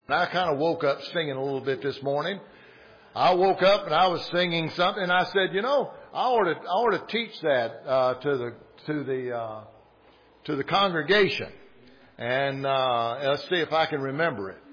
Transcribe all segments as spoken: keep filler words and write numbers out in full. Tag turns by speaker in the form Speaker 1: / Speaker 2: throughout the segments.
Speaker 1: I kind of woke up singing a little bit this morning. I woke up and I was singing something, and I said, you know, I ought to, I ought to teach that uh, to the to the uh, to the congregation, and uh, let's see if I can remember it.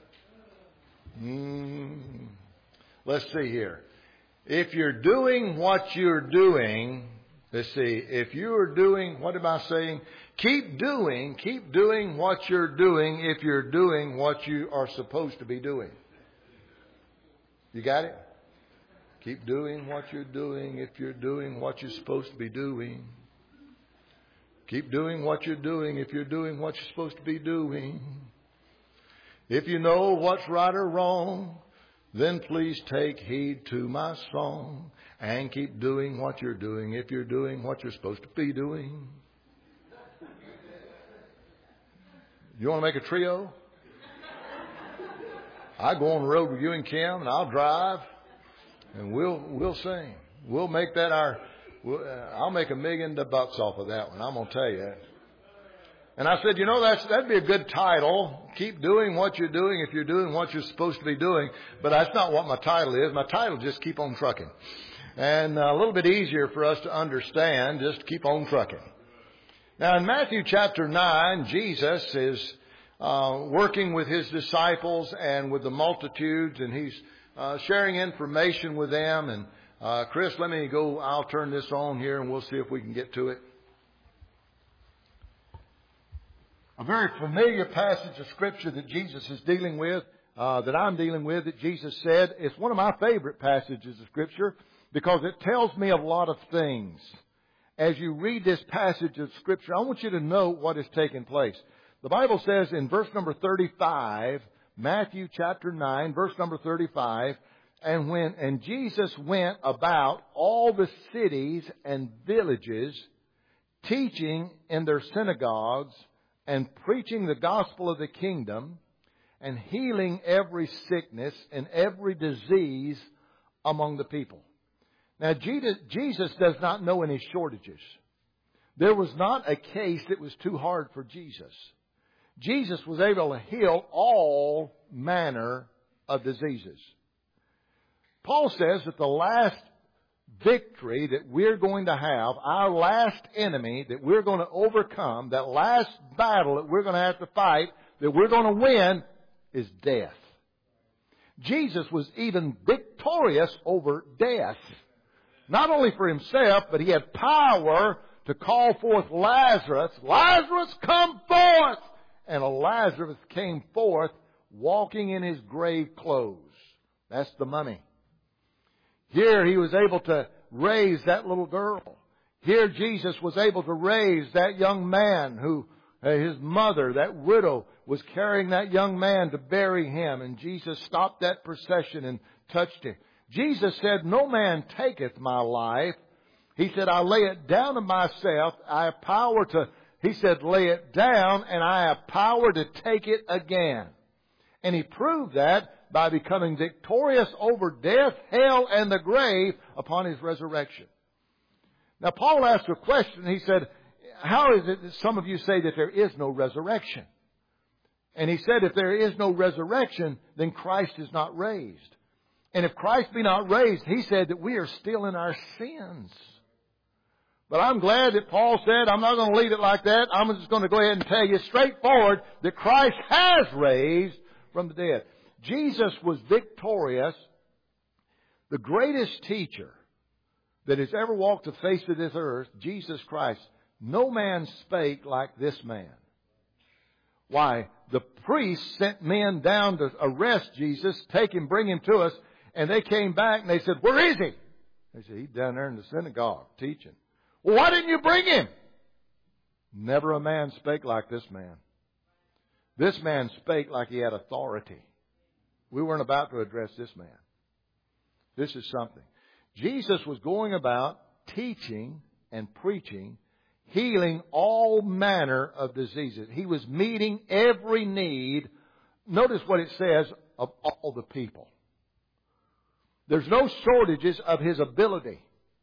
Speaker 1: Mm, let's see here. If you're doing what you're doing, let's see. If you are doing, what am I saying? Keep doing, keep doing what you're doing if you're doing what you are supposed to be doing. You got it? Keep doing what you're doing if you're doing what you're supposed to be doing. Keep doing what you're doing if you're doing what you're supposed to be doing. If you know what's right or wrong, then please take heed to my song and keep doing what you're doing if you're doing what you're supposed to be doing. You want to make a trio? I go on the road with you and Kim, and I'll drive, and we'll we'll sing. We'll make that our. We'll, uh, I'll make a million bucks off of that one. I'm gonna tell you. And I said, you know, that's that'd be a good title. Keep doing what you're doing if you're doing what you're supposed to be doing. But that's not what my title is. My title is just Keep On Trucking, and a little bit easier for us to understand. Just keep on trucking. Now, in Matthew chapter nine, Jesus is uh, working with his disciples and with the multitudes, and he's uh, sharing information with them. And uh, Chris, let me go. I'll turn this on here, and we'll see if we can get to it. A very familiar passage of Scripture that Jesus is dealing with, uh, that I'm dealing with, that Jesus said. It's one of my favorite passages of Scripture because it tells me a lot of things. As you read this passage of Scripture, I want you to know what is taking place. The Bible says in verse number thirty-five, Matthew chapter nine, verse number thirty-five, and when and Jesus went about all the cities and villages, teaching in their synagogues and preaching the gospel of the kingdom and healing every sickness and every disease among the people. Now, Jesus does not know any shortages. There was not a case that was too hard for Jesus. Jesus was able to heal all manner of diseases. Paul says that the last victory that we're going to have, our last enemy that we're going to overcome, that last battle that we're going to have to fight, that we're going to win, is death. Jesus was even victorious over death. Not only for himself, but he had power to call forth Lazarus. Lazarus, come forth! And Lazarus came forth walking in his grave clothes. That's the money. Here he was able to raise that little girl. Here Jesus was able to raise that young man who, uh, his mother, that widow, was carrying that young man to bury him. And Jesus stopped that procession and touched him. Jesus said, no man taketh my life. He said, I lay it down of myself. I have power to, he said, lay it down, and I have power to take it again. And he proved that by becoming victorious over death, hell, and the grave upon his resurrection. Now, Paul asked a question. He said, how is it that some of you say that there is no resurrection? And he said, if there is no resurrection, then Christ is not raised. And if Christ be not raised, he said that we are still in our sins. But I'm glad that Paul said, I'm not going to leave it like that. I'm just going to go ahead and tell you straightforward that Christ has raised from the dead. Jesus was victorious. The greatest teacher that has ever walked the face of this earth, Jesus Christ, no man spake like this man. Why? The priests sent men down to arrest Jesus, take him, bring him to us. And they came back and they said, where is he? They said, he's down there in the synagogue teaching. Well, why didn't you bring him? Never a man spake like this man. This man spake like he had authority. We weren't about to address this man. This is something. Jesus was going about teaching and preaching, healing all manner of diseases. He was meeting every need. Notice what it says of all the people. There's no shortages of his ability.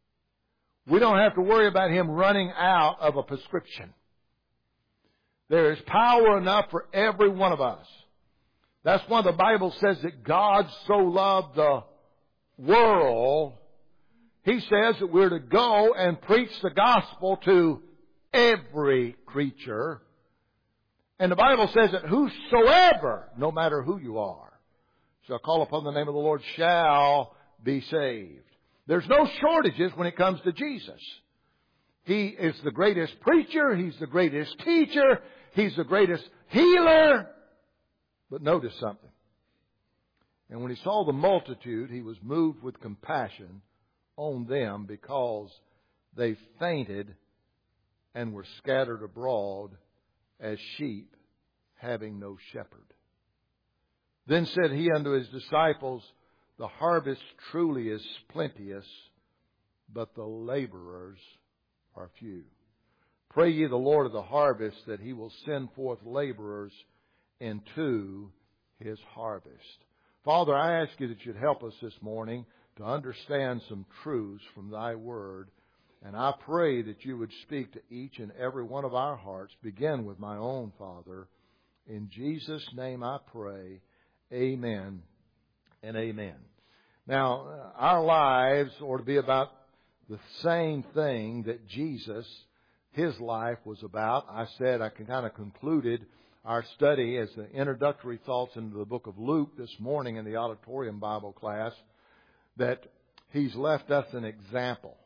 Speaker 1: We don't have to worry about him running out of a prescription. There is power enough for every one of us. That's why the Bible says that God so loved the world. He says that we're to go and preach the gospel to every creature. And the Bible says that whosoever, no matter who you are, shall call upon the name of the Lord shall be saved. There's no shortages when it comes to Jesus. He is the greatest preacher. He's the greatest teacher. He's the greatest healer. But notice something. And when He saw the multitude, He was moved with compassion on them because they fainted and were scattered abroad as sheep having no shepherd. Then said He unto His disciples, the harvest truly is plenteous, but the laborers are few. Pray ye the Lord of the harvest that He will send forth laborers into His harvest. Father, I ask You that You'd help us this morning to understand some truths from Thy Word. And I pray that You would speak to each and every one of our hearts. Begin with my own, Father. In Jesus' name I pray. Amen and amen. Now, our lives ought to be about the same thing that Jesus, His life was about. I said I kind of concluded our study as the introductory thoughts into the book of Luke this morning in the auditorium Bible class, that He's left us an example.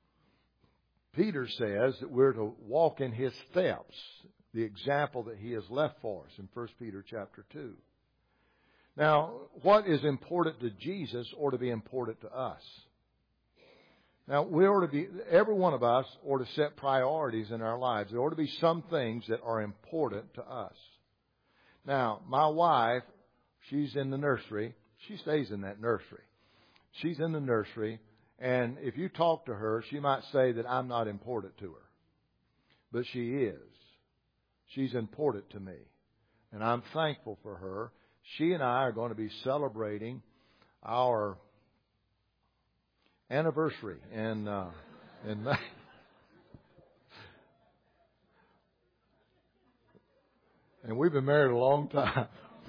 Speaker 1: Peter says that we're to walk in His steps, the example that He has left for us in First Peter chapter two. Now, what is important to Jesus ought to be important to us. Now, we ought to be, every one of us ought to set priorities in our lives. There ought to be some things that are important to us. Now, my wife, she's in the nursery. She stays in that nursery. She's in the nursery, and if you talk to her, she might say that I'm not important to her. But she is. She's important to me, and I'm thankful for her. She and I are going to be celebrating our anniversary in uh, in May. And we've been married a long time.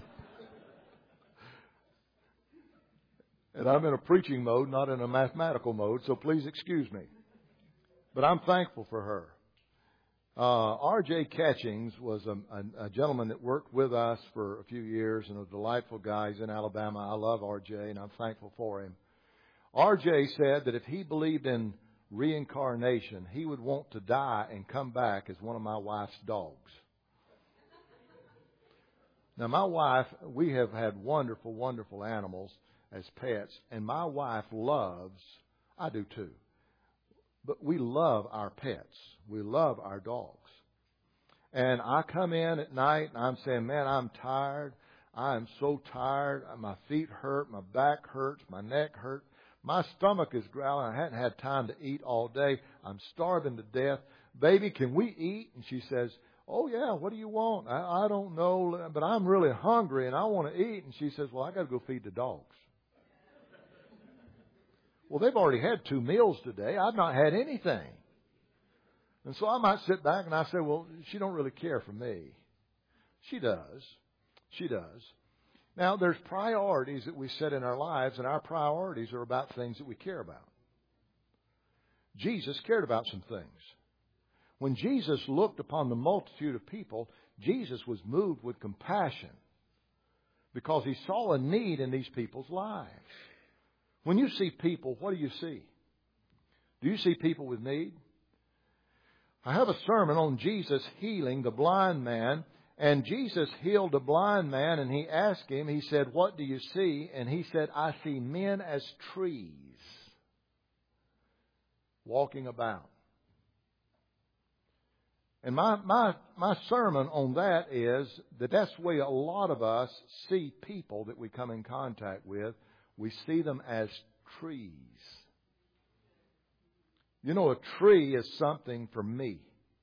Speaker 1: And I'm in a preaching mode, not in a mathematical mode, so please excuse me. But I'm thankful for her. Uh, R J Catchings was a, a, a gentleman that worked with us for a few years and a delightful guy. He's in Alabama. I love R J, and I'm thankful for him. R J said that if he believed in reincarnation, he would want to die and come back as one of my wife's dogs. Now, my wife, we have had wonderful, wonderful animals as pets, and my wife loves, I do too, but we love our pets. We love our dogs. And I come in at night and I'm saying, man, I'm tired. I am so tired. My feet hurt. My back hurts. My neck hurts. My stomach is growling. I hadn't had time to eat all day. I'm starving to death. Baby, can we eat? And she says, oh, yeah, what do you want? I, I don't know, but I'm really hungry and I want to eat. And she says, well, I got to go feed the dogs. Well, they've already had two meals today. I've not had anything. And so I might sit back and I say, well, she don't really care for me. She does. She does. Now, there's priorities that we set in our lives, and our priorities are about things that we care about. Jesus cared about some things. When Jesus looked upon the multitude of people, Jesus was moved with compassion because He saw a need in these people's lives. When you see people, what do you see? Do you see people with need? I have a sermon on Jesus healing the blind man. And Jesus healed a blind man, and He asked him, He said, what do you see? And he said, I see men as trees walking about. And my, my, my sermon on that is that that's the way a lot of us see people that we come in contact with. We see them as trees. You know, a tree is something for me.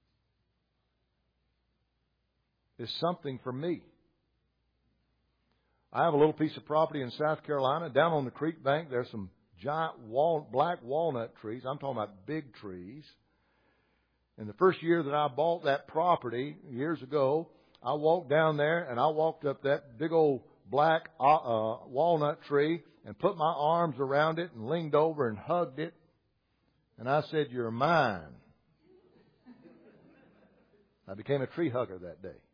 Speaker 1: It's something for me. I have a little piece of property in South Carolina. Down on the creek bank, there's some giant wal- black walnut trees. I'm talking about big trees. And the first year that I bought that property, years ago, I walked down there and I walked up that big old black uh, walnut tree and put my arms around it and leaned over and hugged it. And I said, "You're mine." I became a tree hugger that day.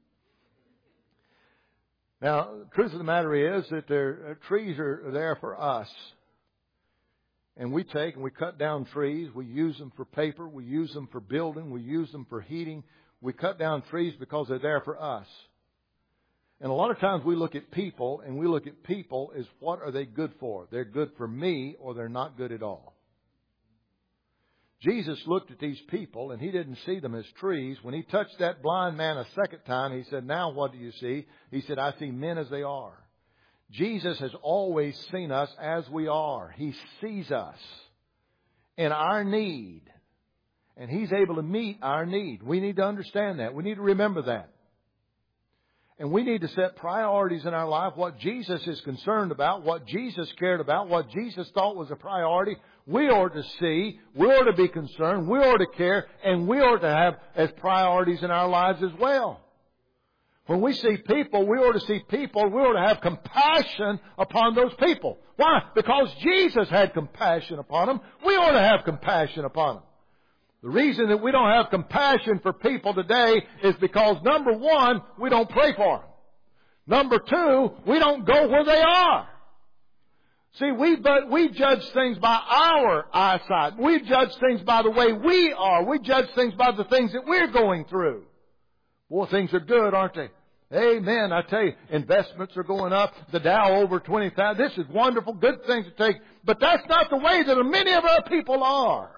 Speaker 1: Now, the truth of the matter is that there, uh, trees are there for us. And we take and we cut down trees. We use them for paper. We use them for building. We use them for heating. We cut down trees because they're there for us. And a lot of times we look at people, and we look at people as what are they good for? They're good for me, or they're not good at all. Jesus looked at these people, and He didn't see them as trees. When He touched that blind man a second time, He said, "Now what do you see?" He said, "I see men as they are." Jesus has always seen us as we are. He sees us in our need, and He's able to meet our need. We need to understand that. We need to remember that. And we need to set priorities in our life, what Jesus is concerned about, what Jesus cared about, what Jesus thought was a priority. We ought to see, we ought to be concerned, we ought to care, and we ought to have as priorities in our lives as well. When we see people, we ought to see people, we ought to have compassion upon those people. Why? Because Jesus had compassion upon them. We ought to have compassion upon them. The reason that we don't have compassion for people today is because, number one, we don't pray for them. Number two, we don't go where they are. See, we but we judge things by our eyesight. We judge things by the way we are. We judge things by the things that we're going through. Boy, things are good, aren't they? Amen. I tell you, investments are going up. The Dow over twenty thousand. This is wonderful, good things to take. But that's not the way that many of our people are.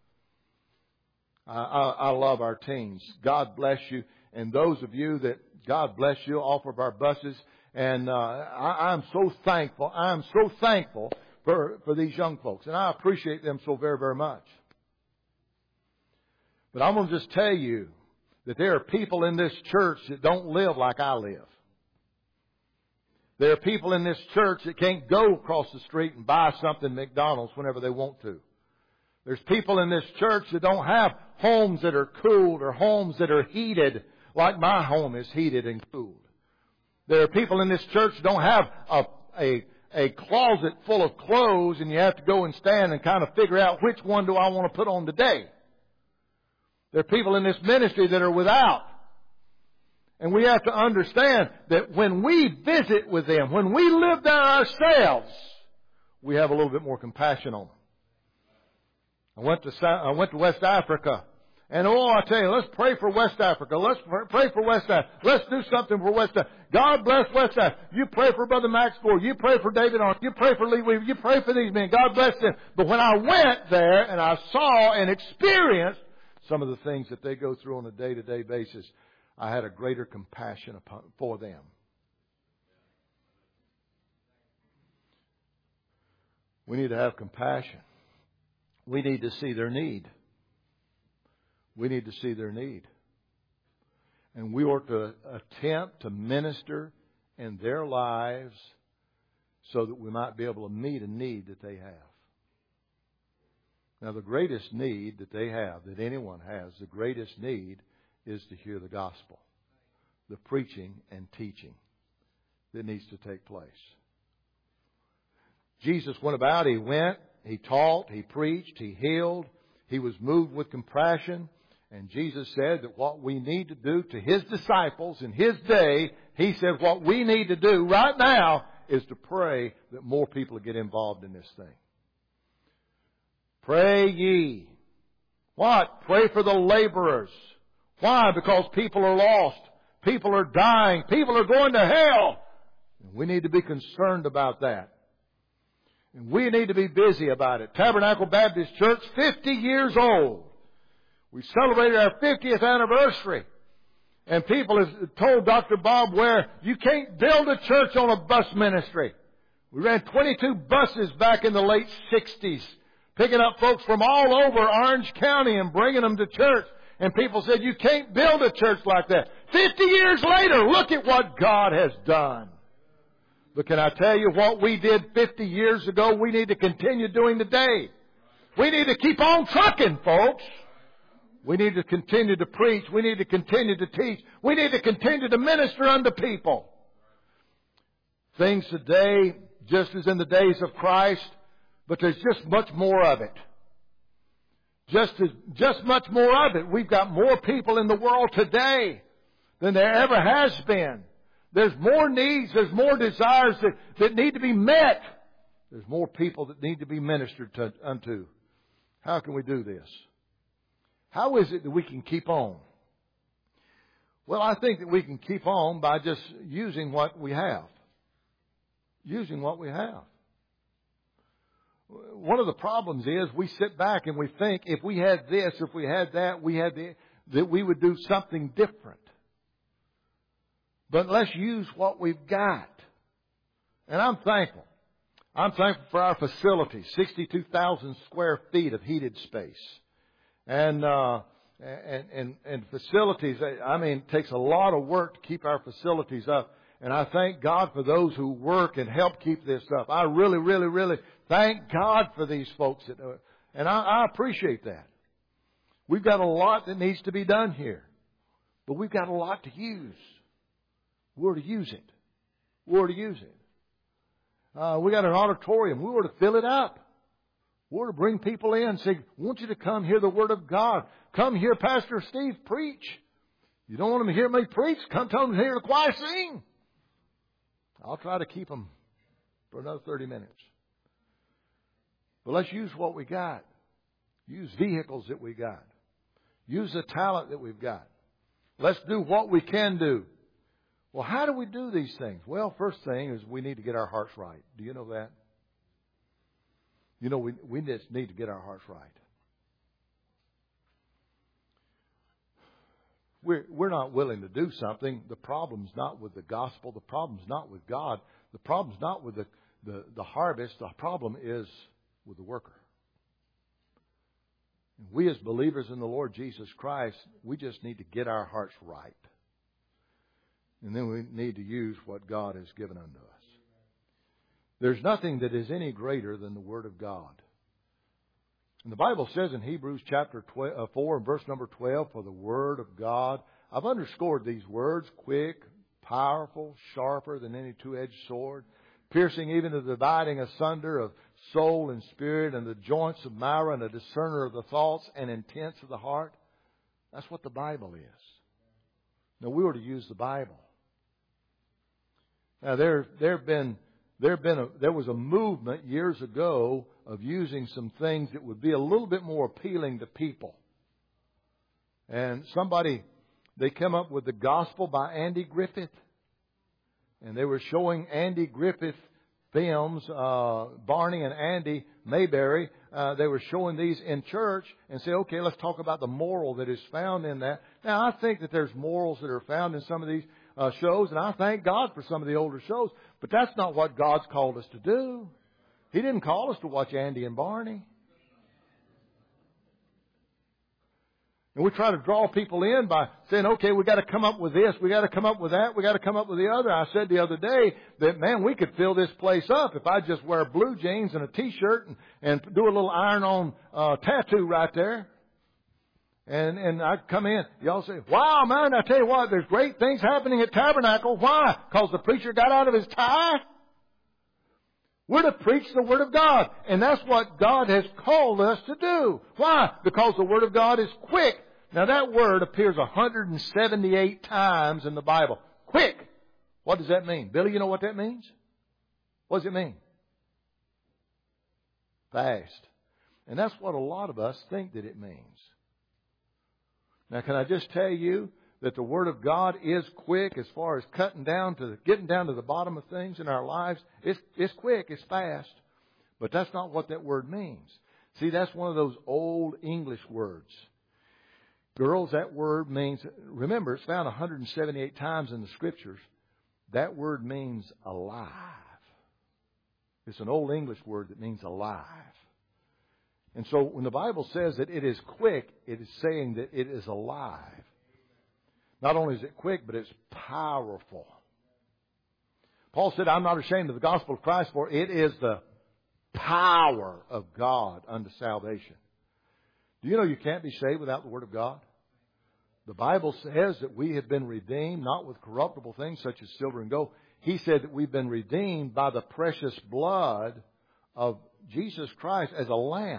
Speaker 1: I, I, I love our teens. God bless you. And those of you that, God bless you, off of our buses. And uh, I, I'm so thankful. I'm so thankful for, for these young folks. And I appreciate them so very, very much. But I'm going to just tell you that there are people in this church that don't live like I live. There are people in this church that can't go across the street and buy something at McDonald's whenever they want to. There's people in this church that don't have homes that are cooled or homes that are heated like my home is heated and cooled. There are people in this church that don't have a, a, a closet full of clothes and you have to go and stand and kind of figure out which one do I want to put on today. There are people in this ministry that are without. And we have to understand that when we visit with them, when we live there ourselves, we have a little bit more compassion on them. I went to I went to West Africa, and oh, I tell you, let's pray for West Africa. Let's pray for West Africa. Let's do something for West Africa. God bless West Africa. You pray for Brother Max Ford. You pray for David Arnold. You pray for Lee Weaver. You pray for these men. God bless them. But when I went there and I saw and experienced some of the things that they go through on a day-to-day basis, I had a greater compassion upon, for them. We need to have compassion. We need to see their need. We need to see their need. And we ought to attempt to minister in their lives so that we might be able to meet a need that they have. Now, the greatest need that they have, that anyone has, the greatest need is to hear the gospel, the preaching and teaching that needs to take place. Jesus went about, He went, He taught, He preached, He healed, He was moved with compassion. And Jesus said that what we need to do to His disciples in His day, He said what we need to do right now is to pray that more people get involved in this thing. Pray ye. What? Pray for the laborers. Why? Because people are lost. People are dying. People are going to hell. And we need to be concerned about that. And we need to be busy about it. Tabernacle Baptist Church, fifty years old. We celebrated our fiftieth anniversary. And people have told Doctor Bob Ware, you can't build a church on a bus ministry. We ran twenty-two buses back in the late sixties, picking up folks from all over Orange County and bringing them to church. And people said, you can't build a church like that. Fifty years later, look at what God has done. But can I tell you what we did fifty years ago, we need to continue doing today. We need to keep on trucking, folks. We need to continue to preach. We need to continue to teach. We need to continue to minister unto people. things today just as in the days of Christ, but there's just much more of it. Just as, just much more of it. We've got more people in the world today than there ever has been. There's more needs, there's more desires that, that need to be met. There's more people that need to be ministered to, unto. How can we do this? How is it that we can keep on? Well, I think that we can keep on by just using what we have. Using what we have. One of the problems is we sit back and we think if we had this, if we had that, we had the, that we would do something different. But let's use what we've got. And I'm thankful. I'm thankful for our facilities, sixty-two thousand square feet of heated space. And, uh, and, and, and facilities, I mean, it takes a lot of work to keep our facilities up. And I thank God for those who work and help keep this up. I really, really, really thank God for these folks. That, uh, and I, I appreciate that. We've got a lot that needs to be done here. But we've got a lot to use. We're to use it. We're to use it. Uh, we got an auditorium. We were to fill it up. We're to bring people in and say, I want you to come hear the Word of God. Come hear Pastor Steve preach. You don't want them to hear me preach? Come tell them to hear the choir sing. I'll try to keep them for another thirty minutes. But let's use what we got. Use vehicles that we got. Use the talent that we've got. Let's do what we can do. Well, how do we do these things? Well, first thing is we need to get our hearts right. Do you know that? You know, we, we just need to get our hearts right. We're, we're not willing to do something. The problem's not with the gospel. The problem's not with God. The problem's not with the, the, the harvest. The problem is with the worker. And we as believers in the Lord Jesus Christ, we just need to get our hearts right. And then we need to use what God has given unto us. There's nothing that is any greater than the Word of God. And the Bible says in Hebrews chapter four and verse number twelve, for the Word of God, I've underscored these words, quick, powerful, sharper than any two-edged sword, piercing even to the dividing asunder of soul and spirit and the joints of marrow and a discerner of the thoughts and intents of the heart. That's what the Bible is. Now, we were to use the Bible. Now, there, there have been, there have been, a, there was a movement years ago of using some things that would be a little bit more appealing to people. And somebody, they came up with the Gospel by Andy Griffith, and they were showing Andy Griffith films, uh, Barney and Andy Mayberry. Uh, they were showing these in church and say, okay, let's talk about the moral that is found in that. Now, I think that there's morals that are found in some of these uh, shows, and I thank God for some of the older shows, but that's not what God's called us to do. He didn't call us to watch Andy and Barney. And we try to draw people in by saying, okay, we got to come up with this, we got to come up with that, we got to come up with the other. I said the other day that, man, we could fill this place up if I just wear blue jeans and a T-shirt and, and do a little iron-on uh, tattoo right there. And and I come in, y'all say, wow, man, I tell you what, there's great things happening at Tabernacle. Why? Because the preacher got out of his tie? We're to preach the Word of God. And that's what God has called us to do. Why? Because the Word of God is quick. Now that word appears one hundred seventy-eight times in the Bible. Quick. What does that mean? Billy, you know what that means? What does it mean? Fast. And that's what a lot of us think that it means. Now, can I just tell you that the Word of God is quick as far as cutting down to the, getting down to the bottom of things in our lives? It's, it's quick, it's fast. But that's not what that word means. See, that's one of those old English words. Girls, that word means, remember, it's found one hundred seventy-eight times in the Scriptures. That word means alive. It's an old English word that means alive. And so when the Bible says that it is quick, it is saying that it is alive. Not only is it quick, but it's powerful. Paul said, I'm not ashamed of the gospel of Christ, for it is the power of God unto salvation. Do you know you can't be saved without the Word of God? The Bible says that we have been redeemed, not with corruptible things such as silver and gold. he said that we've been redeemed by the precious blood of Jesus Christ as a lamb.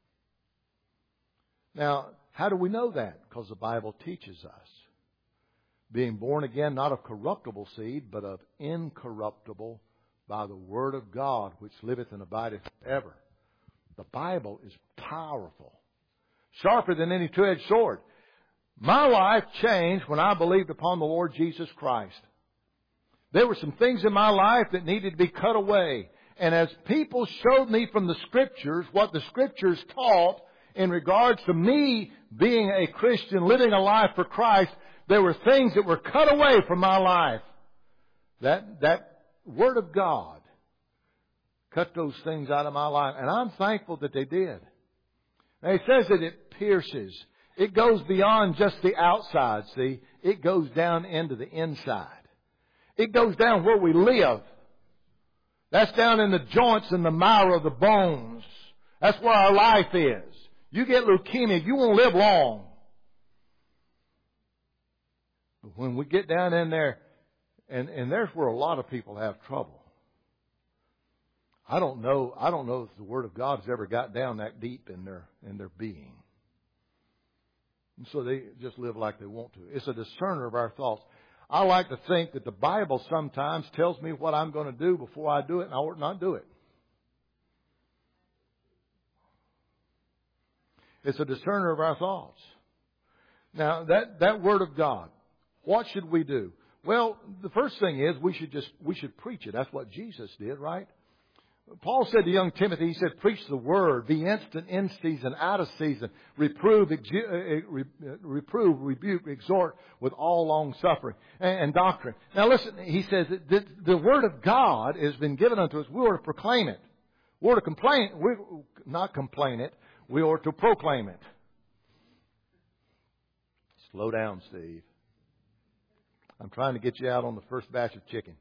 Speaker 1: Now, how do we know that? Because the Bible teaches us. Being born again, not of corruptible seed, but of incorruptible, by the Word of God, which liveth and abideth forever. The Bible is powerful. Sharper than any two-edged sword. My life changed when I believed upon the Lord Jesus Christ. There were some things in my life that needed to be cut away. And as people showed me from the Scriptures what the Scriptures taught in regards to me being a Christian, living a life for Christ, there were things that were cut away from my life. That, that Word of God cut those things out of my life. And I'm thankful that they did. Now, it says that it pierces. It goes beyond just the outside, see. It goes down into the inside. It goes down where we live. That's down in the joints and the marrow of the bones. That's where our life is. You get leukemia, you won't live long. But when we get down in there, and, and there's where a lot of people have trouble. I don't know, I don't know if the Word of God has ever got down that deep in their, in their being. And so they just live like they want to. It's a discerner of our thoughts. I like to think that the Bible sometimes tells me what I'm going to do before I do it, and I ought not do it. It's a discerner of our thoughts. Now, that, that Word of God, what should we do? Well, the first thing is we should just, we should preach it. That's what Jesus did, right? Paul said to young Timothy, he said, preach the Word, be instant in season, out of season, reprove, exu- uh, reprove, rebuke, exhort with all long suffering and, and doctrine. Now listen, he says that the, the Word of God has been given unto us. We are to proclaim it. We are to complain, we not complain it, we are to proclaim it. Slow down, Steve. I'm trying to get you out on the first batch of chicken.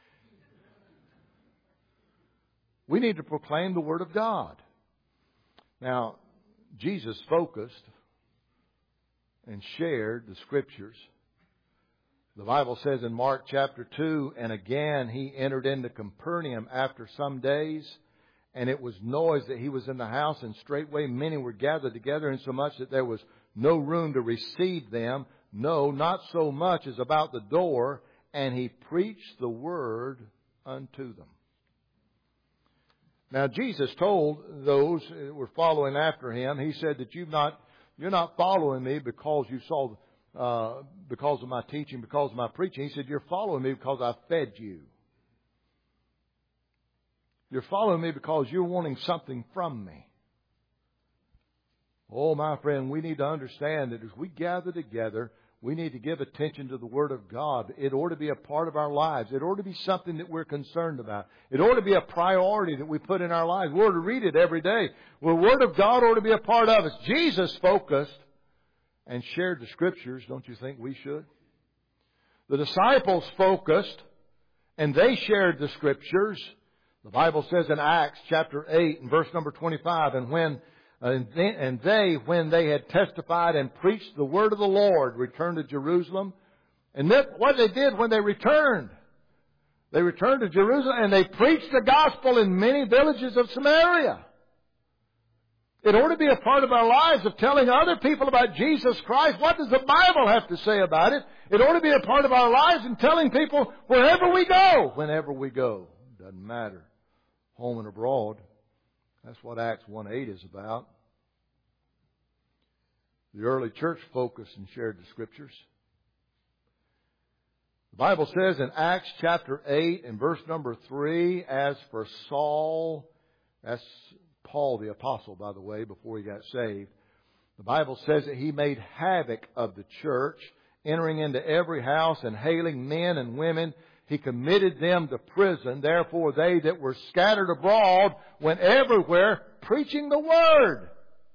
Speaker 1: We need to proclaim the Word of God. Now, Jesus focused and shared the Scriptures. The Bible says in Mark chapter two, and again he entered into Capernaum after some days, and it was noised that he was in the house, and straightway many were gathered together, insomuch that there was no room to receive them, no, not so much as about the door, and he preached the Word unto them. Now, Jesus told those who were following after him, he said that you've not, you're not following me because you saw, uh, because of my teaching, because of my preaching. He said, you're following me because I fed you. You're following me because you're wanting something from me. Oh, my friend, we need to understand that as we gather together, we need to give attention to the Word of God. It ought to be a part of our lives. It ought to be something that we're concerned about. It ought to be a priority that we put in our lives. We ought to read it every day. Well, the Word of God ought to be a part of us. Jesus focused and shared the Scriptures. Don't you think we should? The disciples focused and they shared the Scriptures. The Bible says in Acts chapter eight and verse number twenty-five, and when And they, and they, when they had testified and preached the word of the Lord, returned to Jerusalem. And that, what they did when they returned, they returned to Jerusalem and they preached the gospel in many villages of Samaria. It ought to be a part of our lives of telling other people about Jesus Christ. What does the Bible have to say about it? It ought to be a part of our lives in telling people wherever we go, whenever we go. Doesn't matter. Home and abroad. That's what Acts one eight is about. The early church focused and shared the Scriptures. The Bible says in Acts chapter eight and verse number three, as for Saul, that's Paul the apostle, by the way, before he got saved. The Bible says that he made havoc of the church, entering into every house and hailing men and women. He committed them to prison. Therefore, they that were scattered abroad went everywhere preaching the Word.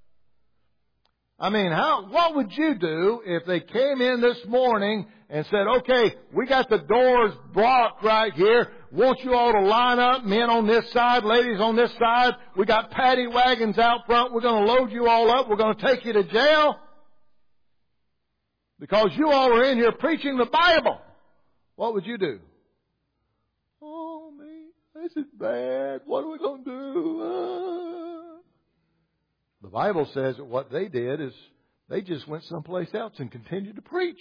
Speaker 1: I mean, how, what would you do if they came in this morning and said, okay, we got the doors blocked right here. Want you all to line up, men on this side, ladies on this side. We got paddy wagons out front. We're going to load you all up. We're going to take you to jail because you all are in here preaching the Bible. What would you do? this is bad. What are we going to do? Ah. The Bible says that what they did is they just went someplace else and continued to preach.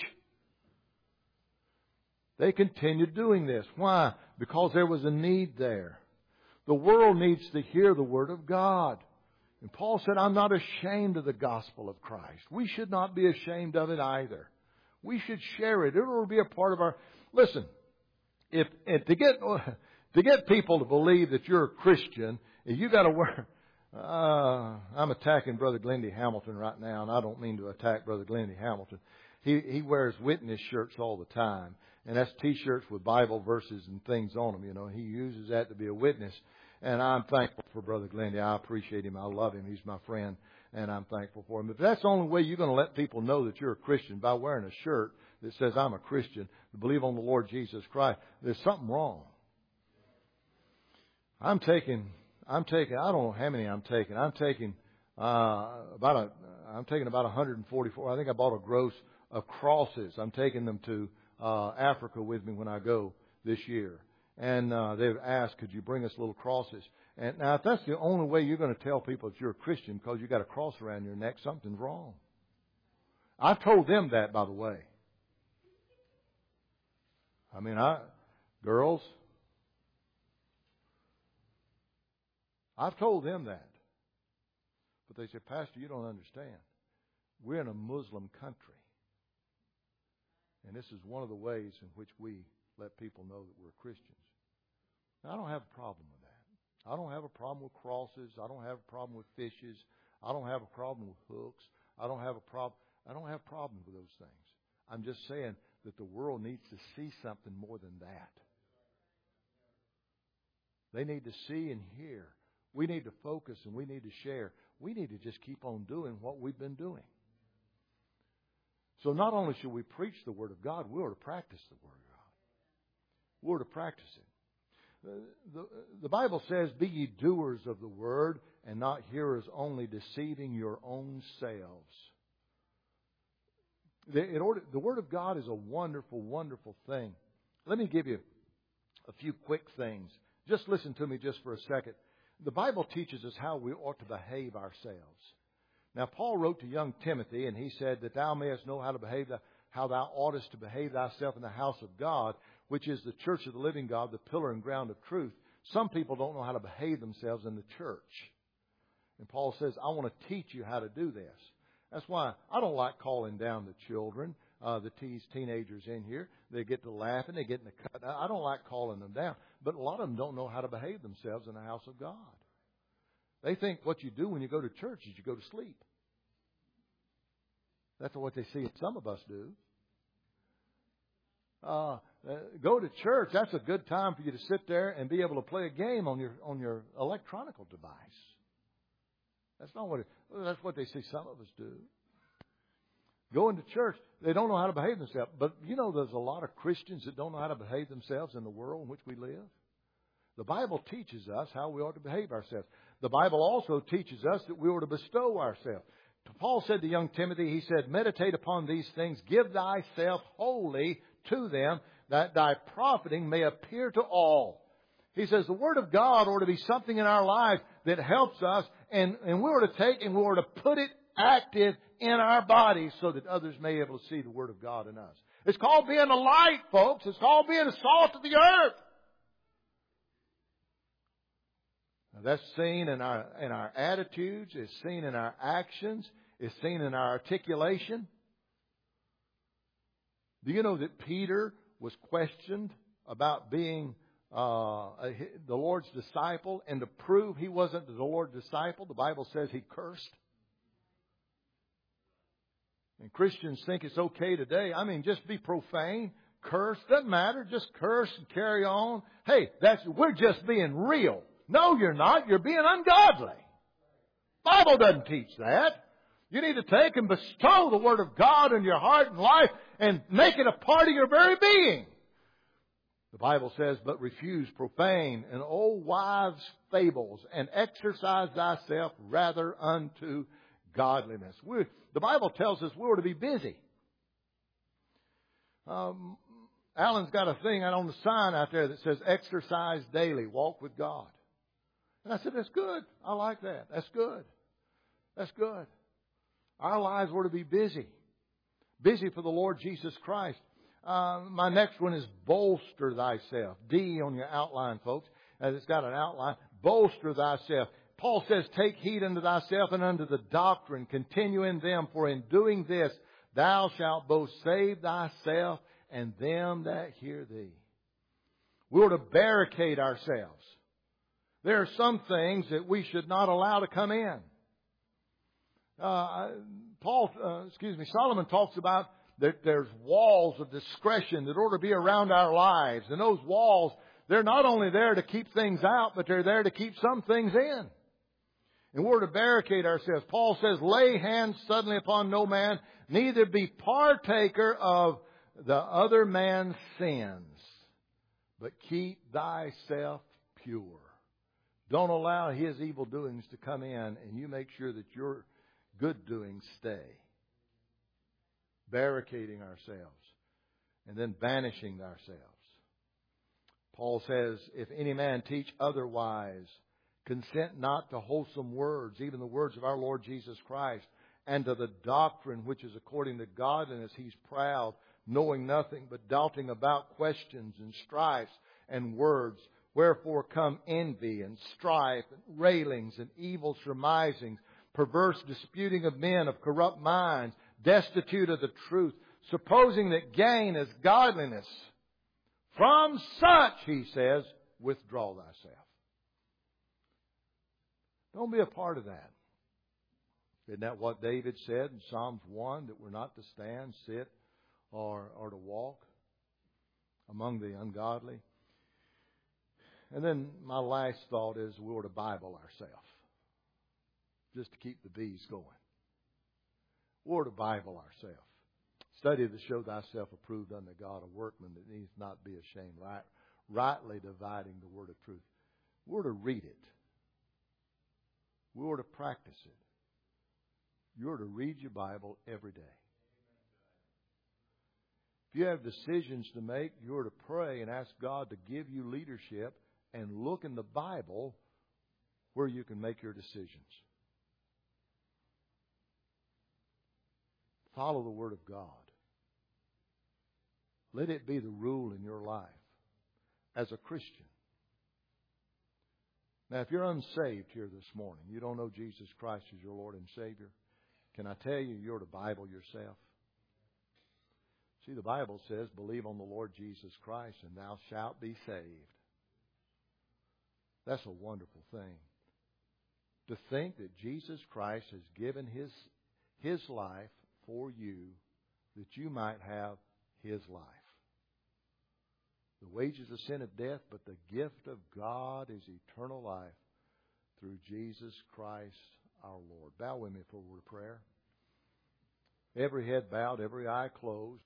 Speaker 1: They continued doing this. Why? Because there was a need there. The world needs to hear the Word of God. And Paul said, I'm not ashamed of the gospel of Christ. We should not be ashamed of it either. We should share it. It will be a part of our... Listen, if, if to get to get people to believe that you're a Christian, if you got to wear... Uh, I'm attacking Brother Glendy Hamilton right now, and I don't mean to attack Brother Glendy Hamilton. He he wears witness shirts all the time, and that's T-shirts with Bible verses and things on them. You know, he uses that to be a witness, and I'm thankful for Brother Glendy. I appreciate him. I love him. He's my friend, and I'm thankful for him. But that's the only way you're going to let people know that you're a Christian, by wearing a shirt that says I'm a Christian, to believe on the Lord Jesus Christ. There's something wrong. I'm taking. I'm taking, I don't know how many I'm taking. I'm taking, uh, about a, I'm taking about one hundred forty-four. I think I bought a gross of crosses. I'm taking them to, uh, Africa with me when I go this year. And, uh, they've asked, could you bring us little crosses? And now if that's the only way you're going to tell people that you're a Christian because you got a cross around your neck, something's wrong. I've told them that, by the way. I mean, I, girls, I've told them that. But they said, Pastor, you don't understand. We're in a Muslim country. And this is one of the ways in which we let people know that we're Christians. Now, I don't have a problem with that. I don't have a problem with crosses. I don't have a problem with fishes. I don't have a problem with hooks. I don't have a problem. I don't have problems with those things. I'm just saying that the world needs to see something more than that. They need to see and hear. We need to focus and we need to share. We need to just keep on doing what we've been doing. So not only should we preach the Word of God, we ought to practice the Word of God. We ought to practice it. The, the, the Bible says, be ye doers of the Word and not hearers only, deceiving your own selves. The, in order, the Word of God is a wonderful, wonderful thing. Let me give you a few quick things. Just listen to me just for a second. The Bible teaches us how we ought to behave ourselves. Now, Paul wrote to young Timothy, and he said that thou mayest know how to behave, how thou oughtest to behave thyself in the house of God, which is the church of the living God, the pillar and ground of truth. Some people don't know how to behave themselves in the church. And Paul says, I want to teach you how to do this. That's why I don't like calling down the children, uh, the tease teenagers in here. They get to laughing, they get in the cut. I don't like calling them down. But a lot of them don't know how to behave themselves in the house of God. They think what you do when you go to church is you go to sleep. That's what they see some of us do. Uh, uh, go to church, that's a good time for you to sit there and be able to play a game on your on your electronical device. That's not what it, that's what they see some of us do. Going to church, they don't know how to behave themselves. But you know there's a lot of Christians that don't know how to behave themselves in the world in which we live. The Bible teaches us how we ought to behave ourselves. The Bible also teaches us that we ought to bestow ourselves. Paul said to young Timothy, he said, meditate upon these things, give thyself wholly to them, that thy profiting may appear to all. He says the Word of God ought to be something in our lives that helps us, and, and we ought to take and we ought to put it active in our bodies so that others may be able to see the Word of God in us. It's called being a light, folks. It's called being a salt of the earth. Now, that's seen in our in our attitudes. It's seen in our actions. It's seen in our articulation. Do you know that Peter was questioned about being uh, the Lord's disciple, and to prove he wasn't the Lord's disciple, the Bible says he cursed. And Christians think it's okay today. I mean, just be profane, curse, doesn't matter. Just curse and carry on. Hey, that's we're just being real. No, you're not. You're being ungodly. Bible doesn't teach that. You need to take and bestow the Word of God in your heart and life and make it a part of your very being. The Bible says, but refuse profane and old wives' fables, and exercise thyself rather unto godliness. We're, the Bible tells us we're to be busy. Um, Alan's got a thing out on the sign out there that says exercise daily, walk with God. And I said, that's good. I like that. That's good. That's good. Our lives were to be busy. Busy for the Lord Jesus Christ. Uh, my next one is bolster thyself. D on your outline, folks. Uh, it's got an outline. Bolster thyself. Paul says, take heed unto thyself and unto the doctrine. Continue in them, for in doing this thou shalt both save thyself and them that hear thee. We are to barricade ourselves. There are some things that we should not allow to come in. Uh, Paul, uh, excuse me, Solomon talks about that there's walls of discretion that ought to be around our lives. And those walls, they're not only there to keep things out, but they're there to keep some things in. And we're to barricade ourselves. Paul says, lay hands suddenly upon no man, neither be partaker of the other man's sins, but keep thyself pure. Don't allow his evil doings to come in, and you make sure that your good doings stay. Barricading ourselves and then banishing ourselves. Paul says, if any man teach otherwise, consent not to wholesome words, even the words of our Lord Jesus Christ, and to the doctrine which is according to godliness. He's proud, knowing nothing, but doubting about questions and strifes and words. Wherefore come envy and strife and railings and evil surmisings, perverse disputing of men of corrupt minds, destitute of the truth, supposing that gain is godliness. From such, he says, withdraw thyself. Don't be a part of that. Isn't that what David said in Psalms one, that we're not to stand, sit, or, or to walk among the ungodly? And then my last thought is we ought to Bible ourselves, just to keep the bees going. We ought to Bible ourselves. Study to show thyself approved unto God, a workman that needs not be ashamed, right, rightly dividing the word of truth. We ought to read it. We ought to practice it. You ought to read your Bible every day. If you have decisions to make, you ought to pray and ask God to give you leadership and look in the Bible where you can make your decisions. Follow the Word of God. Let it be the rule in your life as a Christian. Now, if you're unsaved here this morning, you don't know Jesus Christ as your Lord and Savior, can I tell you, you're to Bible yourself? See, the Bible says, believe on the Lord Jesus Christ and thou shalt be saved. That's a wonderful thing. To think that Jesus Christ has given His, His life for you that you might have His life. The wages of sin is death, but the gift of God is eternal life through Jesus Christ our Lord. Bow with me for a word of prayer. Every head bowed, every eye closed.